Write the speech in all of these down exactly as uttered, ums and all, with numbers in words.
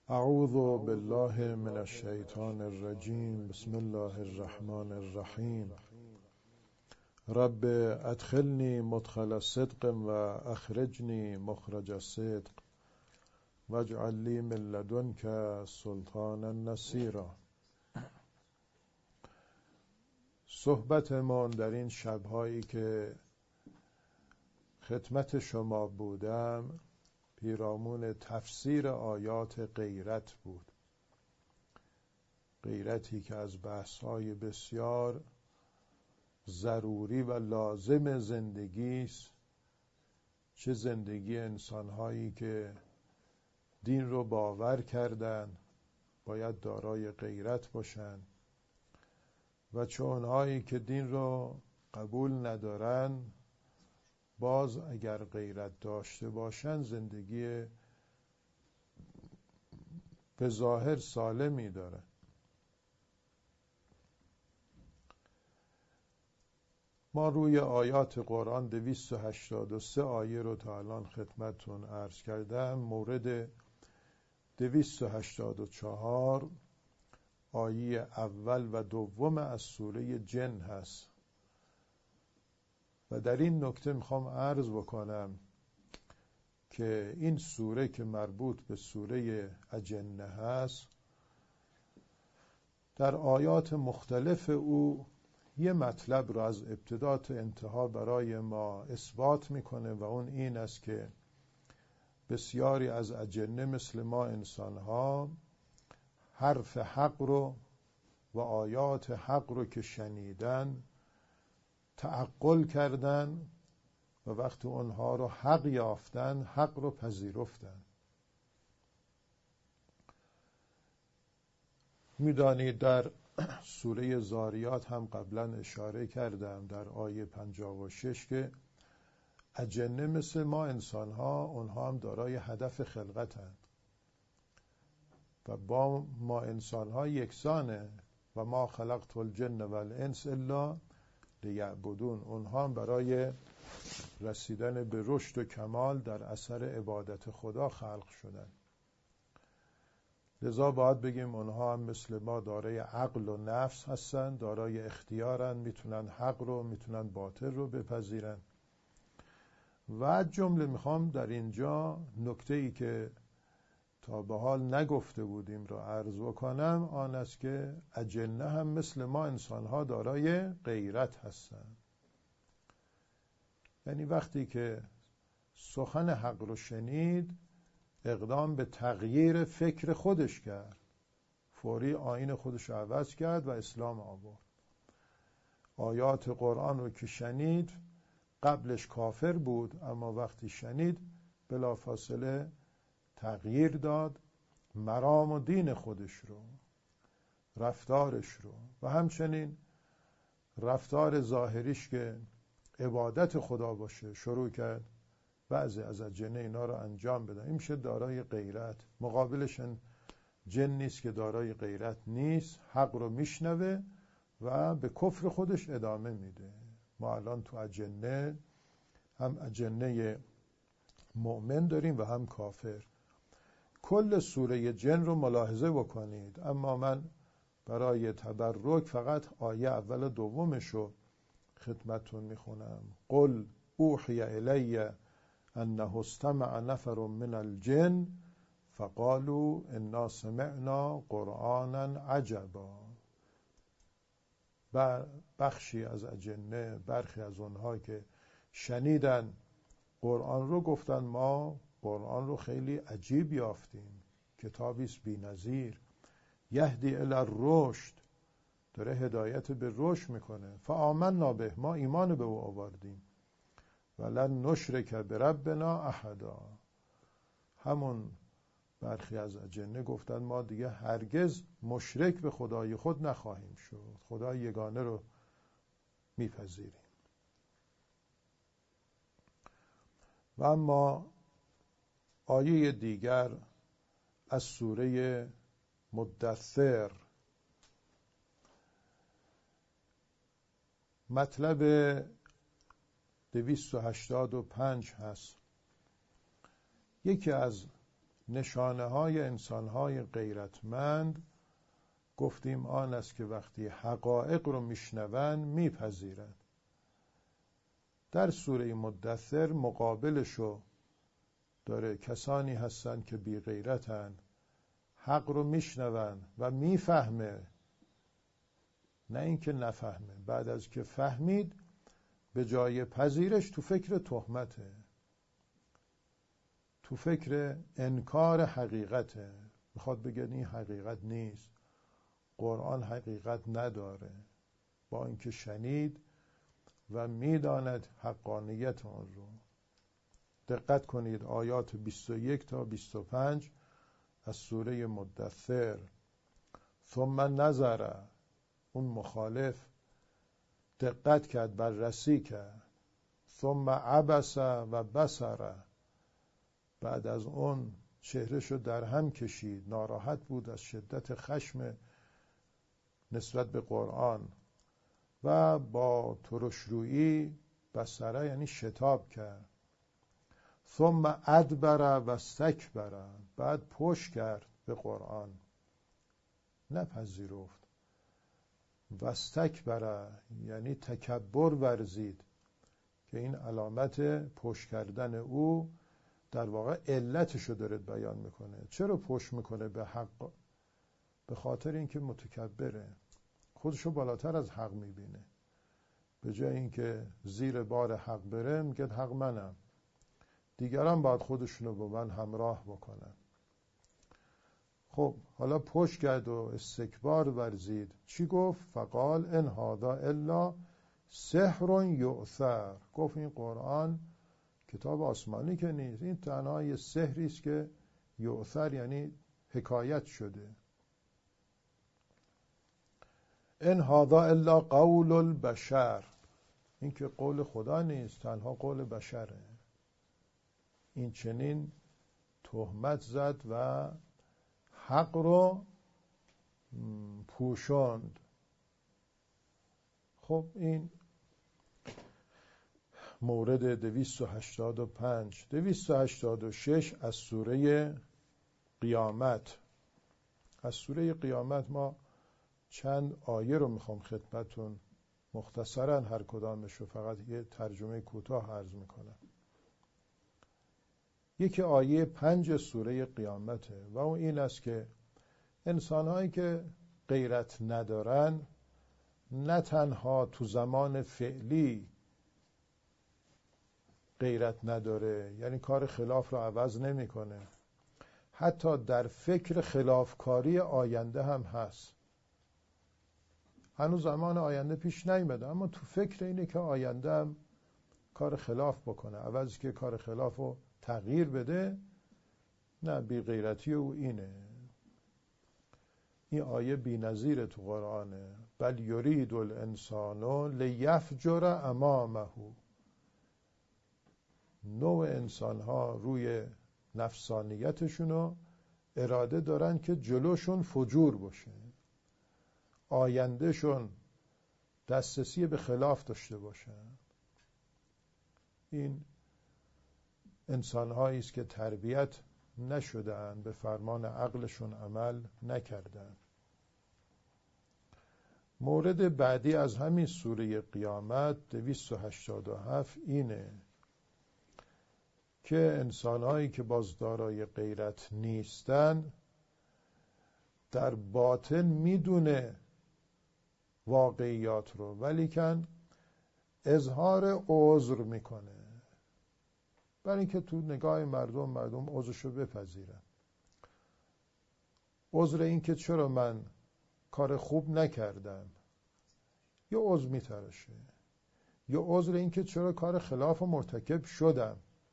اعوذ بالله من الشیطان الرجیم. بسم الله الرحمن الرحیم. رب ادخلنی مدخل صدق و اخرجنی مخرج صدق واجعل لی من لدنک سلطانا نصیرا. صحبتمان در این شب‌هایی که خدمت شما بودم پیرامون تفسیر آیات غیرت بود. غیرتی که از بحث‌های بسیار ضروری و لازم زندگی است، چه زندگی انسان‌هایی که دین رو باور کردن باید دارای غیرت باشن و چه اونهایی که دین رو قبول ندارن باز اگر غیرت داشته باشن زندگی به ظاهر سالمی داره. ما روی آیات قرآن دویست و هشتاد و سه آیه رو تا الان خدمتتون عرض کردم. مورد دویست و هشتاد و چهار آیه اول و دوم از سوره جن هست و در این نکته میخوام عرض بکنم که این سوره که مربوط به سوره اجنه هست در آیات مختلف او یه مطلب رو از ابتدا تا انتها برای ما اثبات میکنه و اون این است که بسیاری از اجنه مثل ما انسانها حرف حق رو و آیات حق رو که شنیدن تعقل کردن و وقتی اونها رو حق یافتن حق رو پذیرفتن. میدانید در سوره زاریات هم قبلا اشاره کردم در آیه پنجاه و شش که اجنه مثل ما انسانها اونها هم دارای هدف خلقتند و با ما انسانها یکسانه و ما خلقت الجن والانس الا لیعبدون. اونها هم برای رسیدن به رشد و کمال در اثر عبادت خدا خلق شدن. لذا باید بگیم اونها هم مثل ما دارای عقل و نفس هستن، دارای اختیارن، میتونن حق رو میتونن باطل رو بپذیرن. و جمله میخوام در اینجا نکته ای که تا به حال نگفته بودیم رو عرض بکنم، آن است که اجنه هم مثل ما انسانها دارای غیرت هستند. یعنی وقتی که سخن حق رو شنید اقدام به تغییر فکر خودش کرد، فوری آیین خودش رو عوض کرد و اسلام آورد. آیات قرآن رو که شنید قبلش کافر بود اما وقتی شنید بلافاصله تغییر داد مرام و دین خودش رو، رفتارش رو و همچنین رفتار ظاهریش که عبادت خدا باشه شروع کرد بعضی از اجنه اینا رو انجام بدن. این میشه دارای غیرت. مقابلش جن نیست که دارای غیرت نیست، حق رو میشنوه و به کفر خودش ادامه میده. ما الان تو اجنه هم اجنه مؤمن داریم و هم کافر. کل سوره جن رو ملاحظه بکنید، اما من برای تبرک فقط آیه اول و دومش رو خدمتتون میخونم. قل اوحی الی انه استمع نفر من الجن فقالوا انا سمعنا قرآنا عجبا. بخشی از اجنه، برخی از اونها که شنیدن قرآن رو گفتن ما قرآن رو خیلی عجیب یافتیم، کتابی است بی‌نظیر، یهدی الی الرشد، داره هدایت به رشد میکنه، فآمنا به، ما ایمان به او آوردیم، ولن نشرک بربنا احدا. همون برخی از اجنه گفتن ما دیگه هرگز مشرک به خدای خود نخواهیم شد، خدای یگانه رو میپذیریم. و اما آیه دیگر از سوره مدثر مطلب دویست و هشتاد و پنج هست. یکی از نشانه های انسان های غیرتمند گفتیم آن است که وقتی حقایق رو میشنوند میپذیرند. در سوره مدثر مقابلشو داره، کسانی هستند که بی غیرتن، حق رو میشنوند و میفهمه، نه اینکه نفهمه. بعد از که فهمید به جای پذیرش تو فکر تهمته، تو فکر انکار حقیقته، میخواد بگه این حقیقت نیست، قرآن حقیقت نداره، با اینکه شنید و میداند حقانیت آن رو. دقت کنید آیات بیست و یک تا بیست و پنج از سوره مدثر. ثم نظر، اون مخالف دقت کرد، بررسی کرد. ثم عبس و بصر، بعد از اون چهرهشو در هم کشید، ناراحت بود از شدت خشم نسبت به قرآن و با ترشرویی بصره یعنی شتاب کرد. ثم ادبر و استکبر، بعد پشت کرد به قرآن، نپذیرفت. و استکبر یعنی تکبر ورزید، که این علامت پشت کردن او در واقع علتشو داره بیان میکنه. چرا پشت میکنه به حق؟ به خاطر اینکه متکبره، خودشو بالاتر از حق میبینه. به جای اینکه زیر بار حق بره میگه حق منم، دیگران باید خودشونو با من همراه بکنن. خب حالا پشت کرد و استکبار ورزید. چی گفت؟ فقال ان هذا الا سحر یؤثر، گفت این قرآن کتاب آسمانی که نیست، این تنها یه سحری است که یؤثر یعنی حکایت شده. ان هذا الا قول البشر، این که قول خدا نیست، تنها قول بشره. این چنین تهمت زد و حق رو پوشاند. خب این مورد دویست و هشتاد و پنج. دویست و هشتاد و شش از سوره قیامت. از سوره قیامت ما چند آیه رو میخوام خدمتون مختصرا هر کدامشو فقط یه ترجمه کوتاه عرض میکنم. یکی آیه پنج سوره قیامته و اون این است که انسانهایی که غیرت ندارن نه تنها تو زمان فعلی غیرت نداره، یعنی کار خلاف رو عوض نمیکنه، حتی در فکر خلافکاری آینده هم هست. هنوز زمان آینده پیش نیامده اما تو فکر اینه که آینده هم کار خلاف بکنه، عوض که کار خلاف رو تغییر بده. نه، بی غیرتی او اینه. این آیه بی نظیر تو قرآنه. بل یرید الانسان لیفجر امامه. نوع انسان ها روی نفسانیتشونو اراده دارن که جلوشون فجور باشه، آیندهشون دسترسی به خلاف داشته باشن. این انسان هایی است که تربیت نشدن، به فرمان عقلشون عمل نکردن. مورد بعدی از همین سوره قیامت دویست و هشتاد و هفت اینه که انسانهایی که باز دارای غیرت نیستن در باطن میدونه واقعیات رو، ولیکن اظهار عذر میکنه برای اینکه تو نگاه مردم مردم عذرشو بپذیرن. عذر این که چرا من کار خوب نکردم، یا عذر میترشه، یا عذر این که چرا کار خلاف مرتکب شدم.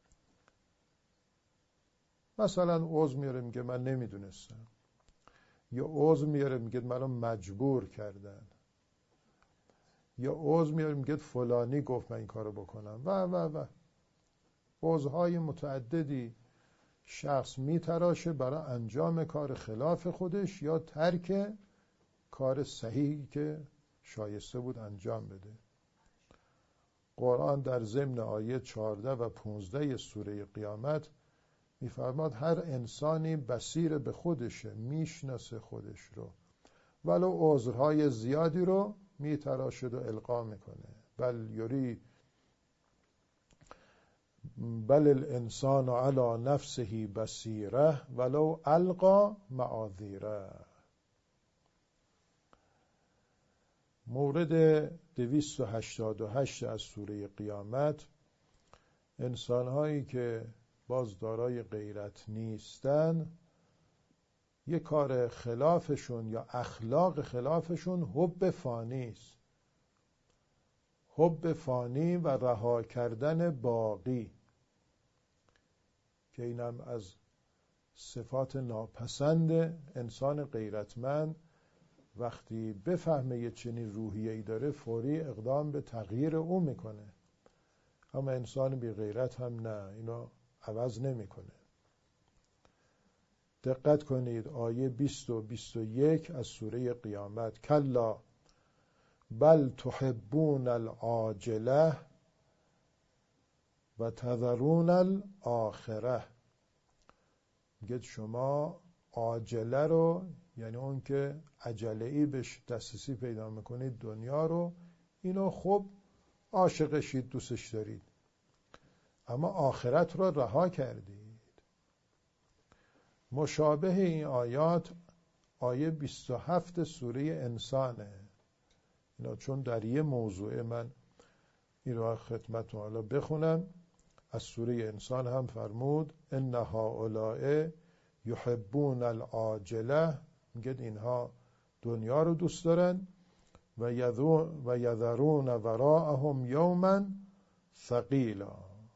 مثلا عذر میاره میگه من نمیدونستم، یا عذر میاره میگه منو مجبور کردن، یا عذر میاره میگه فلانی گفت من این کارو بکنم و و و عذرهای متعددی شخص میتراشه برای انجام کار خلاف خودش یا ترک کار صحیحی که شایسته بود انجام بده. قرآن در ضمن آیه چهارده و پانزده سوره قیامت میفرماد هر انسانی بصیر به خودشه، میشناسه خودش رو، ولو عذرهای زیادی رو میتراشد و القا میکنه. بل یری بل الانسان علی نفسه بصیره ولو القا معاذیره. مورد دویست و هشتاد و هشت از سوره قیامت، انسانهایی که باز دارای غیرت نیستن، یک کار خلافشون یا اخلاق خلافشون حب فانی است. حب فانی و رها کردن باقی، که اینم از صفات ناپسند انسان غیرتمند. وقتی بفهمه یه چنین روحیه‌ای داره فوری اقدام به تغییر او میکنه. اما انسان بی غیرت هم نه، اینو عوض نمیکنه. دقت کنید آیه بیست و بیست و یک از سوره قیامت، کلا بل تحبون العاجله و تذرون الاخره. میگه شما عاجله رو، یعنی اون که عجله‌ای بهش دسترسی پیدا میکنید دنیا رو، اینو خب عاشقشید، دوستش دارید، اما آخرت رو رها کردید. مشابه این آیات آیه بیست و هفت سوره انسانه. اینا چون در یه موضوع من این رو خدمتتون حالا بخونم. از سوره انسان هم فرمود ان هؤلاء یحبون العاجله، میگه اینها دنیا رو دوست دارن، و یذرون وراءهم یوما ثقیلا،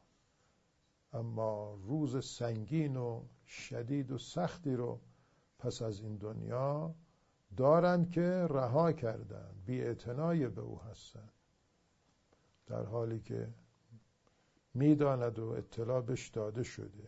اما روز سنگین و شدید و سختی رو پس از این دنیا دارن که رها کردن، بی اعتنای به او هستن، در حالی که میداند و اطلاع بهش داده شده.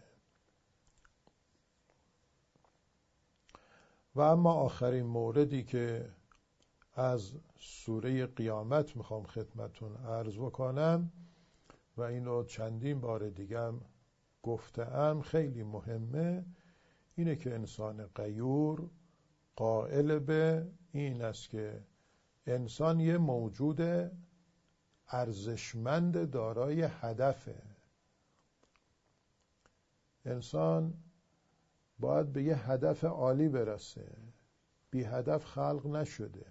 و اما آخرین موردی که از سوره قیامت میخوام خدمتون عرض بکنم و اینو چندین بار دیگه گفتم، خیلی مهمه، اینه که انسان غیور قائل به این است که انسان یه موجود ارزشمند دارای هدفه. انسان باید به یه هدف عالی برسه، بی هدف خلق نشده.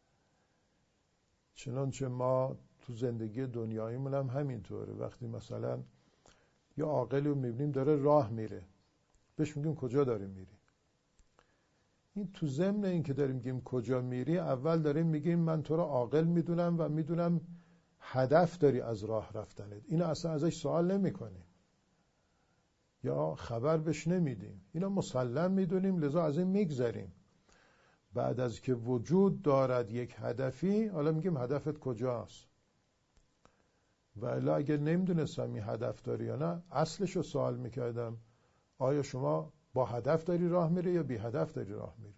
چنانچه ما تو زندگی دنیاییمون هم همینطوره. وقتی مثلا یه عاقلی رو میبینیم داره راه میره، بهش میگیم کجا داری میری؟ این تو ضمن این که داریم میگیم کجا میری، اول داریم میگیم من تو رو عاقل میدونم و میدونم هدف داری از راه رفتنت. اینو اصلا ازش سوال نمی کنیم یا خبر بهش نمیدیم، اینو مسلم میدونیم، لذا از این میگذریم. بعد از که وجود دارد یک هدفی، حالا میگیم هدفت کجاست؟ و الا اگر نمیدونستم این هدف داری یا نه، اصلش رو سوال میکردم آیا شما با هدف داری راه میری یا بی هدف داری راه میری؟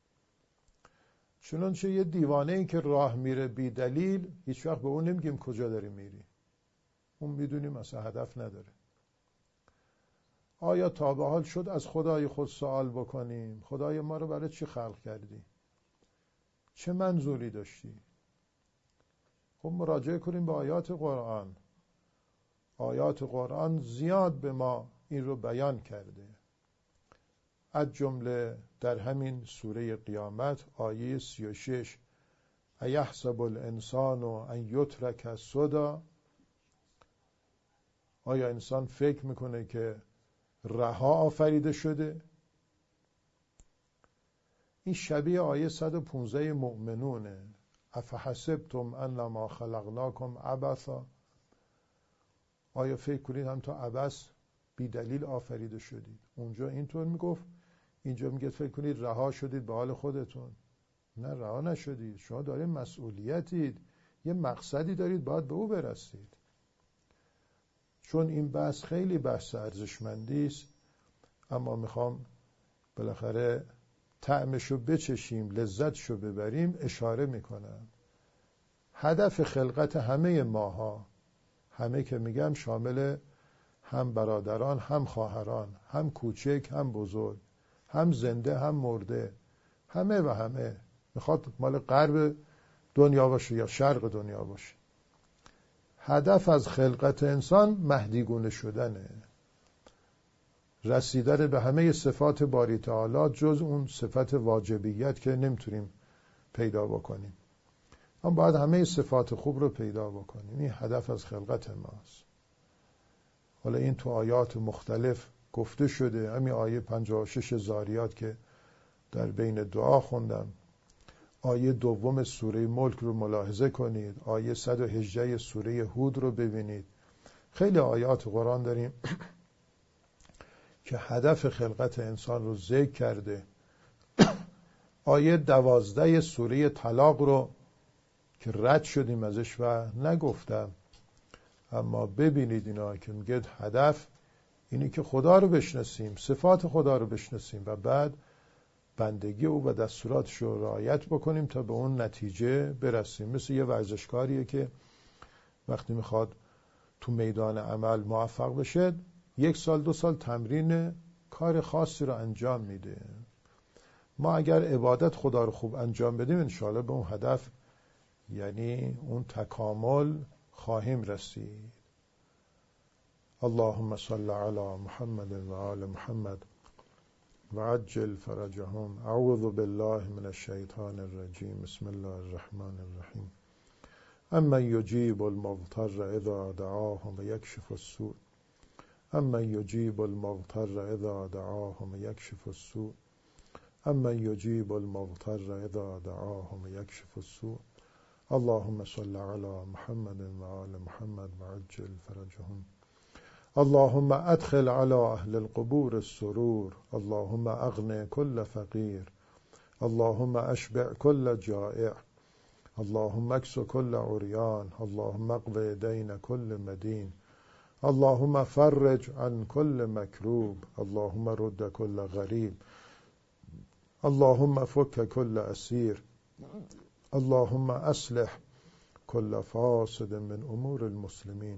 چنانچه یه دیوانه این که راه میره بی دلیل، هیچ وقت به اون نمیگیم کجا داری میری، اون میدونیم اصلا هدف نداره. آیا تا به حال شد از خدای خود سوال بکنیم خدای ما رو برای چی خلق کردی؟ چه منظوری داشتی؟ خب مراجعه کنیم به آیات قرآن. آیات قرآن زیاد به ما این رو بیان کرده. از جمله در همین سوره قیامت آیه سی و شش، ایحسب الانسان ان یترک سدی، آیا انسان فکر میکنه که رها آفریده شده؟ این شبیه آیه صد و پانزده مؤمنونه، افحسبتم انما خلقناکم عبثا، آیا فکر کنید هم تا عبث بی دلیل آفریده شدید؟ اونجا اینطور میگفت، اینجا میگه فکر کنید رها شدید به حال خودتون. نه، رها نشدید، شما دارید مسئولیتید، یه مقصدی دارید، باید به او برسید. چون این بحث خیلی بحث ارزشمندی است، اما میخوام بالاخره طعمشو بچشیم، لذتشو ببریم، اشاره میکنم. هدف خلقت همه ماها، همه که میگم شامل هم برادران، هم خواهران، هم کوچک، هم بزرگ، هم زنده، هم مرده، همه و همه. میخواد مال غرب دنیا باشه یا شرق دنیا باشه. هدف از خلقت انسان مهدیگونه شدنه، رسیدن به همه صفات باری تعالی جز اون صفت واجبیت که نمیتونیم پیدا بکنیم. ما باید همه صفات خوب رو پیدا بکنیم. این هدف از خلقت ماست. حالا این تو آیات مختلف گفته شده. همین آیه پنجاه و شش زاریات که در بین دعا خوندم، آیه دوم سوره ملک رو ملاحظه کنید، آیه صد و هجده سوره هود رو ببینید. خیلی آیات قرآن داریم که هدف خلقت انسان رو ذکر کرده. آیه دوازده سوره طلاق رو که رد شدیم ازش و نگفتم، اما ببینید اینا که میگه هدف اینی که خدا رو بشناسیم، صفات خدا رو بشناسیم و بعد بندگی او و دستوراتش رو رعایت بکنیم تا به اون نتیجه برسیم. مثل یه ورزشکاریه که وقتی میخواد تو میدان عمل موفق بشه یک سال دو سال تمرین کار خاصی رو انجام میده. ما اگر عبادت خدا رو خوب انجام بدیم انشاءالله به اون هدف، یعنی اون تکامل خواهیم رسید. اللهم صل علی محمد و آل محمد و عجل فرجهم. اعوذ بالله من الشیطان الرجیم. بسم الله الرحمن الرحیم. امن یجیب المضطر اذا دعاه و یکشف السوء. امن یجیب المضطر اذا دعاه و یکشف السوء. امن یجیب المضطر اذا دعاه و یکشف السوء. اللهم صل علی محمد و آل محمد و عجل فرجهم. اللهم ادخل على اهل القبور السرور. اللهم اغن كل فقير. اللهم اشبع كل جائع. اللهم اكس كل عريان. اللهم اقض دين كل مدين. اللهم فرج عن كل مكروب. اللهم رد كل غريب. اللهم فك كل اسير. اللهم اصلح كل فاسد من امور المسلمين.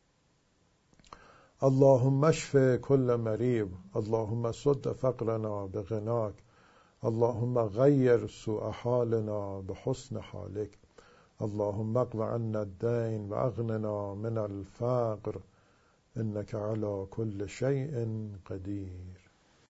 اللهم اشف كل مريض. اللهم سد فقرنا بغناك. اللهم غير سوء حالنا بحسن حالك. اللهم اقض عنا الدين واغننا من الفقر انك على كل شيء قدير.